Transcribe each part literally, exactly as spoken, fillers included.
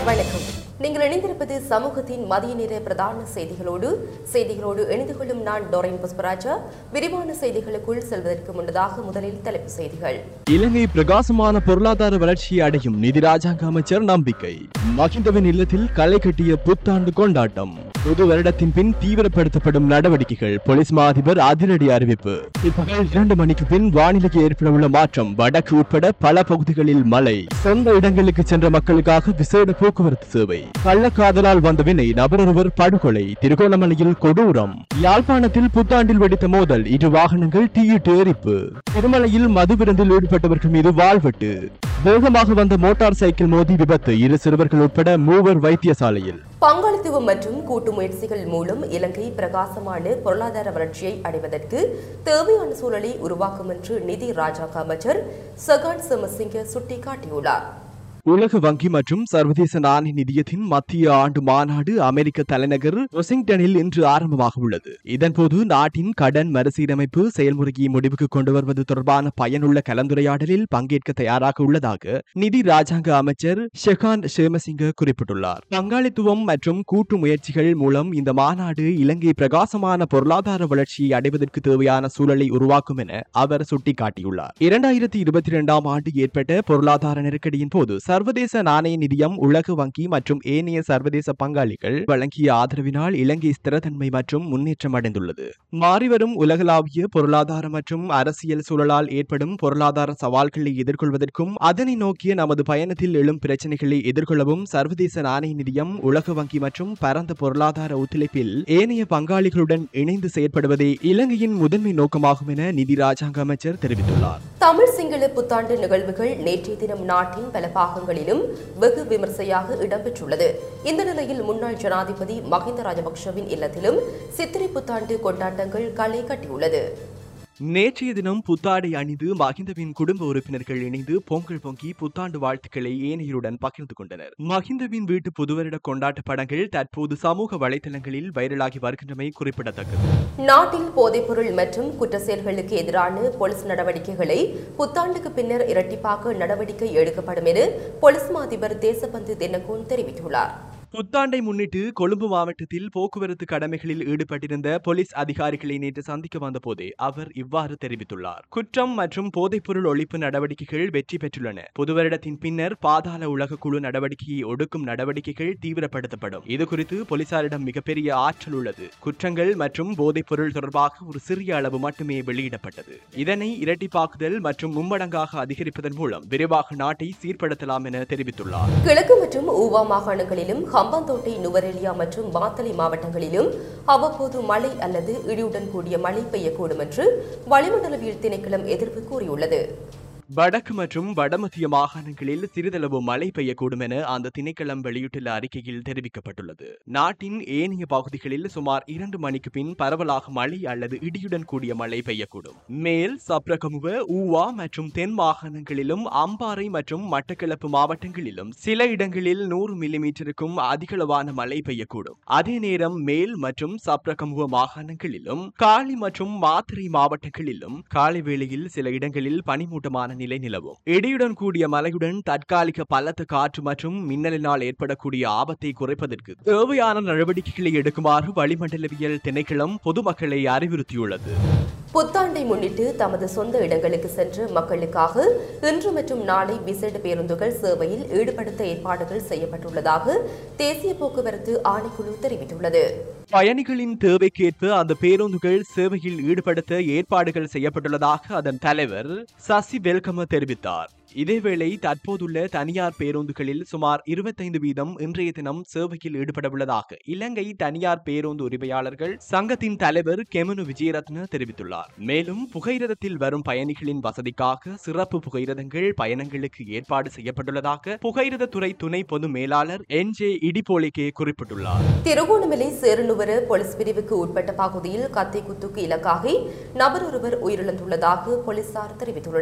வணக்கம். நீங்கள் இணைந்திருப்பது சமூகத்தின் மதிய நேர பிரதான செய்திகளோடு செய்திகளோடு இணைந்து கொள்ளும் நான் டோரின் புஷ்பராஜா. விரிவான செய்திகளுக்குள் செல்வதற்கு முன்னதாக முதலில் தலைப்பு செய்திகள். இலங்கை பிரகாசமான பொருளாதார வளர்ச்சியை அடையும் நிதி ராஜாங்க அமைச்சர் நம்பிக்கை. மகிந்தவின் இல்லத்தில் களை கட்டிய புத்தாண்டு கொண்டாட்டம். புது வருடத்தின் பின் தீவிரப்படுத்தப்படும் நடவடிக்கைகள். போலீஸ் மா அதிபர் அதிரடி அறிவிப்பு. இப்பகல் இரண்டு மணிக்கு பின் வானிலைக்கு ஏற்படவுள்ள மாற்றம். வடக்கு உட்பட பல பகுதிகளில் மழை. சொந்த இடங்களுக்கு சென்ற மக்களுக்காக விசேட போக்குவரத்து சேவை. கள்ளக்காதலால் வந்த வினை நபரொருவர் படுகொலை. திருகோணமலையில் கொடூரம். யாழ்ப்பாணத்தில் புத்தாண்டில் வெடித்த மோதல். இரு வாகனங்கள் தீயிட்டு எரிப்பு. திருமலையில் மது விருந்தில் ஈடுபட்டவர்கள் மீது வாழ்வெட்டு. வேகமாக வந்த மோட்டார் சைக்கிள் மோதி விபத்து. இரு சிறுவர்கள் உட்பட மூவர் வைத்தியசாலையில். பங்காளித்துவம் மற்றும் கூட்டு முயற்சிகள் மூலம் இலங்கை பிரகாசமான பொருளாதார வளர்ச்சியை அடைவதற்கு தேவையான சூழலை உருவாக்கும் என்று நிதி ராஜாங்க அமைச்சர் சகான் சமசிங்க சுட்டிக்காட்டியுள்ளார். உலக வங்கி மற்றும் சர்வதேச நாணய நிதியத்தின் மத்திய ஆண்டு மாநாடு அமெரிக்க தலைநகர் வாஷிங்டனில் இன்று ஆரம்பமாக உள்ளது. இதன்போது நாட்டின் கடன் மறுசீரமைப்பு செயல்முறையை முடிவுக்கு கொண்டு வருவது தொடர்பான பயனுள்ள கலந்துரையாடலில் பங்கேற்க தயாராக உள்ளதாக நிதி ராஜாங்க அமைச்சர் ஷெகான் ஷேமசிங்க குறிப்பிட்டுள்ளார். பங்காளித்துவம் மற்றும் கூட்டு முயற்சிகள் மூலம் இந்த மாநாடு இலங்கை பிரகாசமான பொருளாதார வளர்ச்சியை அடைவதற்கு தேவையான சூழலை உருவாக்கும் என அவர் சுட்டிக்காட்டியுள்ளார். இரண்டாயிரத்தி இருபத்தி இரண்டாம் ஆண்டு ஏற்பட்ட பொருளாதார நெருக்கடியின் போது சர்வதேச நாணய நிதியம், உலக வங்கி மற்றும் ஏனைய சர்வதேச பங்காளிகள் வழங்கிய ஆதரவினால் இலங்கை ஸ்திரத்தன்மை மற்றும் முன்னேற்றம் அடைந்துள்ளது. மாறிவரும் உலகளாவிய பொருளாதார மற்றும் அரசியல் சூழலால் ஏற்படும் பொருளாதார சவால்களை எதிர்கொள்வதற்கும் அதனை நோக்கிய நமது பயணத்தில் எழும் பிரச்சனைகளை எதிர்கொள்ளவும் சர்வதேச நாணய நிதியம், உலக வங்கி மற்றும் பரந்த பொருளாதார ஒத்துழைப்பில் ஏனைய பங்காளிகளுடன் இணைந்து செயற்படுவதே இலங்கையின் முதன்மை நோக்கமாகும் என நிதி ராஜாங்க அமைச்சர் தெரிவித்துள்ளார். தமிழ் சிங்கள புத்தாண்டு நிகழ்வுகள் நேற்றைய தினம் நாட்டின் பல பாகங்களிலும் வெகு விமர்சையாக இடம்பெற்றுள்ளது. இந்த நிலையில் முன்னாள் ஜனாதிபதி மஹிந்த ராஜபக்ஷவின் இல்லத்திலும் சித்திரை புத்தாண்டு கொண்டாட்டங்கள் களை கட்டியுள்ளது. நேற்றைய தினம் புத்தாடை அணிந்து மஹிந்தவின் குடும்ப உறுப்பினர்கள் இணைந்து பொங்கல் பொங்கி புத்தாண்டு வாழ்த்துக்களை ஏனையருடன் பகிர்ந்து கொண்டனர். மஹிந்தவின் வீட்டு புதுவருட கொண்டாட்ட படங்கள் தற்போது சமூக வலைதளங்களில் வைரலாகி வருகின்றமை குறிப்பிடத்தக்கது. நாட்டில் போதைப்பொருள் மற்றும் குற்ற செயல்களுக்கு எதிரான போலீஸ் நடவடிக்கைகளை புத்தாண்டுக்கு பின்னர் இரட்டிப்பாக்க நடவடிக்கை எடுக்கப்படும் என போலீஸ் மா அதிபர் தேசபந்து தென்னகோன் தெரிவித்துள்ளார். புத்தாண்டை முன்னிட்டு கொழும்பு மாவட்டத்தில் போக்குவரத்து கடமைகளில் ஈடுபட்டிருந்த போலீஸ் அதிகாரிகளை நேற்று சந்திக்க வந்த போதே அவர் இவ்வாறு தெரிவித்துள்ளார். குற்றம் மற்றும் போதைப்பொருள் ஒழிப்பு நடவடிக்கைகள் வெற்றி பெற்றுள்ளன. புது வருடத்தின் பின்னர் பாதாள உலக குழு நடவடிக்கையை ஒடுக்கும் நடவடிக்கைகள் தீவிரப்படுத்தப்படும். இதுகுறித்து போலீசாரிடம் மிகப்பெரிய ஆற்றல் உள்ளது. குற்றங்கள் மற்றும் போதைப்பொருள் தொடர்பாக ஒரு சிறிய அளவு மட்டுமே வெளியிடப்பட்டது. இதனை இரட்டிப்பாக்குதல் மற்றும் மும்மடங்காக அதிகரிப்பதன் மூலம் விரைவாக நாட்டை சீர்படுத்தலாம் என தெரிவித்துள்ளார். கிழக்கு மற்றும் ஊவா மாகாணங்களிலும் ஹம்பாந்தோட்டை, நுவரெலியா மற்றும் மாத்தளை மாவட்டங்களிலும் அவ்வப்போது மழை அல்லது இடியுடன் கூடிய மழை பெய்யக்கூடும் என்று வளிமண்டலவியல் திணைக்களம் எதிர்ப்பு கூறியுள்ளது. வடக்கு மற்றும் வடமத்திய மாகாணங்களில் சிறிதளவு மழை பெய்யக்கூடும் என அந்த திணைக்களம் வெளியிட்டுள்ள அறிக்கையில் தெரிவிக்கப்பட்டுள்ளது. நாட்டின் ஏனைய பகுதிகளில் சுமார் இரண்டு மணிக்கு பின் பரவலாக மழை அல்லது இடியுடன் கூடிய மழை பெய்யக்கூடும். மேல் சப்ரகமுவ, ஊவா மற்றும் தென் மாகாணங்களிலும் அம்பாறை மற்றும் மட்டக்களப்பு மாவட்டங்களிலும் சில இடங்களில் நூறு மில்லிமீட்டருக்கும் அதிகளவான மழை பெய்யக்கூடும். அதே நேரம் மேல் மற்றும் சப்ரகமுவ மாகாணங்களிலும் காலி மற்றும் மாத்தறை மாவட்டங்களிலும் காலை வேளையில் சில இடங்களில் பனிமூட்டமான நிலை நிலவும். இடியுடன் கூடிய மழையுடன் தற்காலிக பலத்த காற்று மற்றும் மின்னலினால் ஏற்படக்கூடிய ஆபத்தை குறைப்பதற்கு தேவையான நடவடிக்கைகளை எடுக்குமாறு வளிமண்டலவியல் திணைக்களம் பொதுமக்களை அறிவுறுத்தியுள்ளது. புத்தாண்டை முன்னிட்டு தமது சொந்த இடங்களுக்கு சென்று மக்களுக்காக இன்று மற்றும் நாளை விசேட பேருந்துகள் சேவையில் ஈடுபடுத்த ஏற்பாடுகள் செய்யப்பட்டுள்ளதாக தேசிய போக்குவரத்து ஆணைக்குழு தெரிவித்துள்ளது. பயணிகளின் தேவைக்கேற்ப அந்த பேருந்துகள் சேவையில் ஈடுபடுத்த ஏற்பாடுகள் செய்யப்பட்டுள்ளதாக அதன் தலைவர் சசி வெல்கம தெரிவித்தார். இதேவேளை தற்போதுள்ள தனியார் பேருந்துகளில் சுமார் இருபத்தைந்து வீதம் இன்றைய தினம் சேவையில் ஈடுபடவுள்ளதாக இலங்கை தனியார் பேருந்து உரிமையாளர்கள் சங்கத்தின் தலைவர் கெமனு விஜயரத்ன தெரிவித்துள்ளார். மேலும் புகையிரதத்தில் வரும் பயணிகளின் வசதிக்காக சிறப்பு புகையிரதங்கள் பயணங்களுக்கு ஏற்பாடு செய்யப்பட்டுள்ளதாக புகையிரதத்துறை துணை பொது மேலாளர் என் ஜே இடிபோலிகே குறிப்பிட்டுள்ளார். திருகோணமலை சேருநுவர போலீஸ் பிரிவுக்கு உட்பட்ட பகுதியில் கத்தி குத்துக்கு இலக்காகி நபர் ஒருவர் உயிரிழந்துள்ளதாக போலீசார் தெரிவித்துள்ளனர்.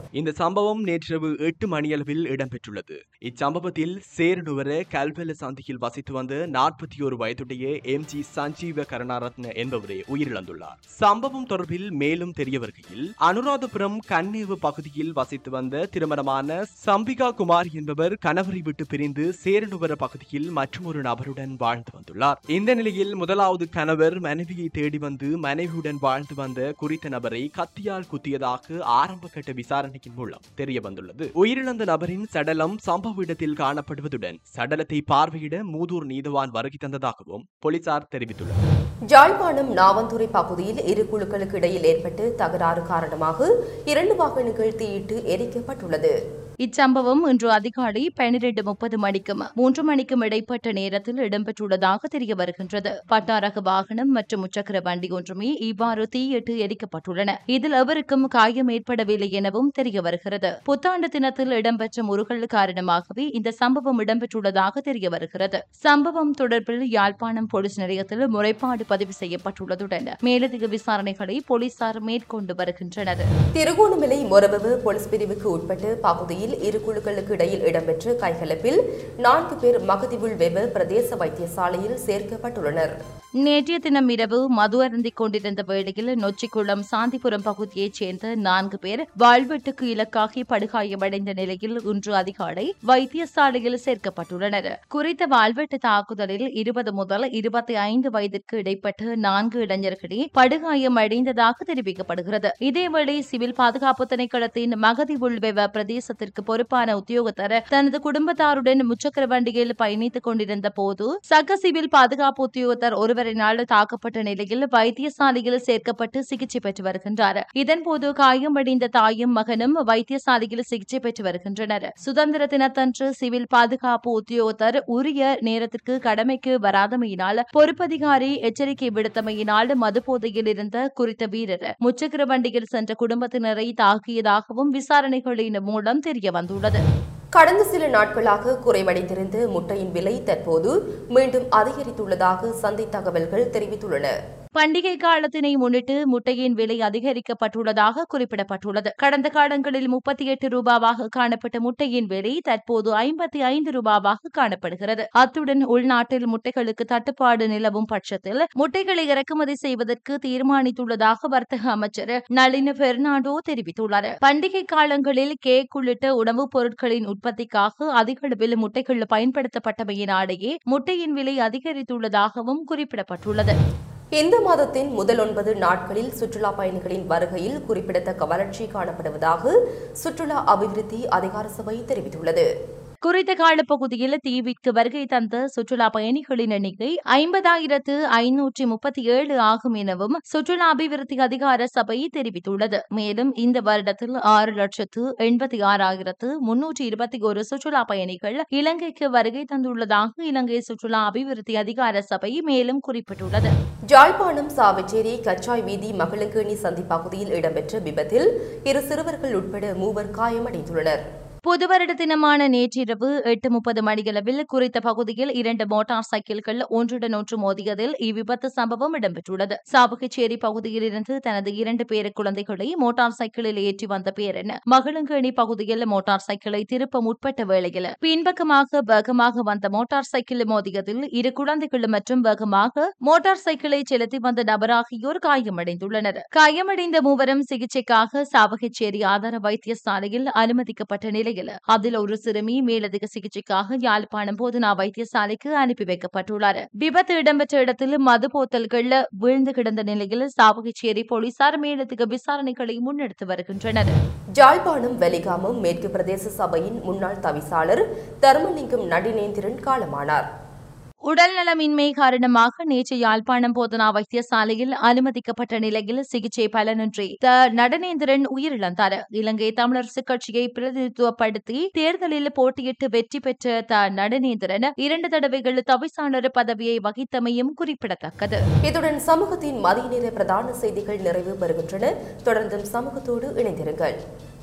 இந்த சம்பவம் நேற்றிரவு எட்டு மணியளவில் இடம்பெற்றுள்ளது. இச்சம்பவத்தில் சேரனுவர கல்வெல சந்தியில் வசித்து வந்த நாற்பத்தி ஒரு வயதுடைய எம் ஜி சஞ்சீவ கருணாரத்ன என்பவரே உயிரிழந்துள்ளார். சம்பவம் தொடர்பில் மேலும் தெரிய வருகையில், அனுராதபுரம் கண்ணேவு பகுதியில் வசித்து வந்த திருமணமான சம்பிகா குமார் என்பவர் கணவரை விட்டு பிரிந்து சேரனுவர பகுதியில் மற்றொரு நபருடன் வாழ்ந்து வந்துள்ளார். இந்த நிலையில் முதலாவது கணவர் மனைவியை தேடி வந்து மனைவியுடன் வாழ்ந்து வந்த குறித்த நபரை கத்தியால் குத்தியதாக ஆரம்ப கட்ட விசாரணை மூலம் தெரிய வந்துள்ளது. உயிரிழந்த நபரின் சடலம் சம்பவ இடத்தில் காணப்படுவதுடன் சடலத்தை பார்வையிட மூதூர் நீதவான் வருகை தந்ததாகவும் போலீசார் தெரிவித்துள்ளனர். யாழ்ப்பாணம் நாவந்துறை பகுதியில் இரு குழுக்களுக்கு இடையில் ஏற்பட்டு தகராறு காரணமாக இரண்டு வாகனங்கள் தீயிட்டு எரிக்கப்பட்டுள்ளது. இச்சம்பவம் இன்று அதிகாலை பன்னிரண்டு முப்பது மணிக்கும் மூன்று மணிக்கும் இடைப்பட்ட நேரத்தில் இடம்பெற்றுள்ளதாக தெரிய வருகின்றது. பட்டாரக வாகனம் மற்றும் முச்சக்கர வண்டி ஒன்றுமே இவ்வாறு தீயிட்டு எரிக்கப்பட்டுள்ளன. இதில் எவருக்கும் காயம் ஏற்படவில்லை எனவும் தெரிய வருகிறது. புத்தாண்டு தினத்தில் இடம்பெற்ற முருகல் காரணமாகவே இந்த சம்பவம் இடம்பெற்றுள்ளதாக தெரிய வருகிறது. சம்பவம் தொடர்பில் யாழ்ப்பாணம் போலீஸ் நிலையத்தில் முறைப்பாடு பதிவு செய்யப்பட்டுள்ளதுடன் மேலதிக விசாரணைகளை போலீசார் மேற்கொண்டு வருகின்றனர். திருகோணமலை மொரபவு போலீஸ் பிரிவுக்கு உட்பட்ட பகுதியில் இரு குழுக்களுக்கு இடையில் இடம்பெற்ற கைகலப்பில் நான்கு பேர் மகதிவுள் வெவ பிரதேச வைத்தியசாலையில் சேர்க்கப்பட்டுள்ளனர். நேற்றைய தினம் இரவு மது அருந்திக் கொண்டிருந்த வேளையில் நொச்சிக்குளம் சாந்திபுரம் பகுதியைச் சேர்ந்த நான்கு பேர் வாழ்வெட்டுக்கு இலக்காகி படுகாயமடைந்த நிலையில் இன்று அதிகாலை வைத்தியசாலையில் சேர்க்கப்பட்டுள்ளனர். குறித்த வாழ்வெட்டு தாக்குதலில் இருபது முதல் இருபத்தி ஐந்து வயதிற்கு இடைப்பட்ட நான்கு இளைஞர்களே படுகாயமடைந்ததாக தெரிவிக்கப்படுகிறது. இதேவேளை சிவில் பாதுகாப்பு திணைக்களத்தின் மகதிவுள் வெவ பிரதேசத்திற்கு பொறுப்பான உத்தியோகத்தர் தனது குடும்பத்தாருடன் முச்சக்கர வண்டியில் பயணித்துக் கொண்டிருந்த போது சக சிவில் பாதுகாப்பு உத்தியோகத்தர் ஒருவரினால் தாக்கப்பட்ட நிலையில் வைத்தியசாலையில் சேர்க்கப்பட்டு சிகிச்சை பெற்று வருகின்றார். இதன்போது காயமடைந்த தாயும் மகனும் வைத்தியசாலையில் சிகிச்சை பெற்று வருகின்றனர். சுதந்திர தினத்தன்று சிவில் பாதுகாப்பு உத்தியோகத்தர் உரிய நேரத்திற்கு கடமைக்கு வராதமையினால் பொறுப்பதிகாரி எச்சரிக்கை விடுத்தமையினால் மதுபோதையில் இருந்த குறித்த வீரர் முச்சக்கர வண்டியில் சென்ற குடும்பத்தினரை தாக்கியதாகவும் விசாரணைகளின் மூலம் தெரிய வந்துள்ளது. கடந்த சில நாட்களாக குறைவடைந்திருந்த முட்டையின் விலை தற்போது மீண்டும் அதிகரித்துள்ளதாக சந்தை தகவல்கள் தெரிவித்துள்ளன. பண்டிகை காலத்தினை முன்னிட்டு முட்டையின் விலை அதிகரிக்கப்பட்டுள்ளதாக குறிப்பிடப்பட்டுள்ளது. கடந்த காலங்களில் முப்பத்தி எட்டு ரூபாவாக காணப்பட்ட முட்டையின் விலை தற்போது ஐம்பத்தி ஐந்து ரூபாவாக காணப்படுகிறது. அத்துடன் உள்நாட்டில் முட்டைகளுக்கு தட்டுப்பாடு நிலவும் பட்சத்தில் முட்டைகளை இறக்குமதி செய்வதற்கு தீர்மானித்துள்ளதாக வர்த்தக அமைச்சர் நளின பெர்னாண்டோ தெரிவித்துள்ளார். பண்டிகை காலங்களில் கேக் உள்ளிட்ட உணவுப் பொருட்களின் உற்பத்திக்காக அதிக அளவில் முட்டைகள் பயன்படுத்தப்பட்டமையினாலேயே முட்டையின் விலை அதிகரித்துள்ளதாகவும் குறிப்பிடப்பட்டுள்ளது. இந்த மாதத்தின் முதல் ஒன்பது நாட்களில் சுற்றுலா பயணிகளின் வருகையில் குறிப்பிடத்தக்க வளர்ச்சி காணப்படுவதாக சுற்றுலா அபிவிருத்தி அதிகார சபை தெரிவித்துள்ளது. குறித்த காலப்பகுதியில் தீவிற்கு வருகை தந்த சுற்றுலா பயணிகளின் எண்ணிக்கை ஐம்பதாயிரத்து ஐநூற்றி முப்பத்தி ஏழு ஆகும் எனவும் சுற்றுலா அபிவிருத்தி அதிகார சபை தெரிவித்துள்ளது. மேலும் இந்த வருடத்தில் ஆறு லட்சத்து எண்பத்தி ஆறாயிரத்து முன்னூற்றி இருபத்தி ஒரு சுற்றுலா பயணிகள் இலங்கைக்கு வருகை தந்துள்ளதாக இலங்கை சுற்றுலா அபிவிருத்தி அதிகார சபை மேலும் குறிப்பிட்டுள்ளது. யாழ்ப்பாணம் சாவச்சேரி கச்சாய் வீதி மகளங்கேணி சந்தி பகுதியில் இடம்பெற்ற விபத்தில் இரு சிறுவர்கள் உட்பட மூவர் காயமடைந்துள்ளனர். புது வருட தினமான நேற்றிரவு எட்டு முப்பது மணியளவில் குறித்த பகுதியில் இரண்டு மோட்டார் சைக்கிள்கள் ஒன்றுடன் ஒன்று மோதியதில் இவ்விபத்து சம்பவம் இடம்பெற்றுள்ளது. சாவகச்சேரி பகுதியில் இருந்து தனது இரண்டு பேர குழந்தைகளை மோட்டார் சைக்கிளில் ஏற்றி வந்த பேரன் மகளங்கேணி பகுதியில் மோட்டார் சைக்கிளை திருப்ப முற்பட்ட வேளையில் பின்பக்கமாக வேகமாக வந்த மோட்டார் சைக்கிள் மோதியதில் இரு குழந்தைகள் மற்றும் வேகமாக மோட்டார் சைக்கிளை செலுத்தி வந்த நபர் ஆகியோர் காயமடைந்துள்ளனர். காயமடைந்த மூவரும் சிகிச்சைக்காக சாவகச்சேரி ஆதார வைத்தியசாலையில் அனுமதிக்கப்பட்ட நிலையில் அதில் ஒரு சிறுமி மேலதிக சிகிச்சைக்காக யாழ்ப்பாணம் போதனா வைத்தியசாலைக்கு அனுப்பி வைக்கப்பட்டுள்ளார். விபத்து இடம்பெற்ற இடத்தில் மது போத்தல்கள் வீழ்ந்து கிடந்த நிலையில் சாவகச்சேரி போலீசார் மேலதிக விசாரணைகளை முன்னெடுத்து வருகின்றனர். யாழ்ப்பாணம் வெலிகாமம் மேற்கு பிரதேச சபையின் முன்னாள் தவிசாளர் தர்மலிங்கம் நடினேந்திரன் காலமானார். உடல்நலமின்மை காரணமாக நேற்று யாழ்ப்பாணம் போதனா வைத்தியசாலையில் அனுமதிக்கப்பட்ட நிலையில் சிகிச்சை பலனின்றி த நடனேந்திரன் உயிரிழந்தார். இலங்கை தமிழரசு கட்சியை பிரதிநிதித்துவப்படுத்தி தேர்தலில் போட்டியிட்டு வெற்றி பெற்ற த நடனேந்திரன் இரண்டு தடவைகள் தவிசாளர் பதவியை வகித்தமையும் குறிப்பிடத்தக்கது. இத்துடன் சமூகத்தின் மதிய நேர பிரதான செய்திகள் நிறைவு பெறுகின்றன. தொடர்ந்தும் சமூகத்தோடு இணைந்திருங்கள்.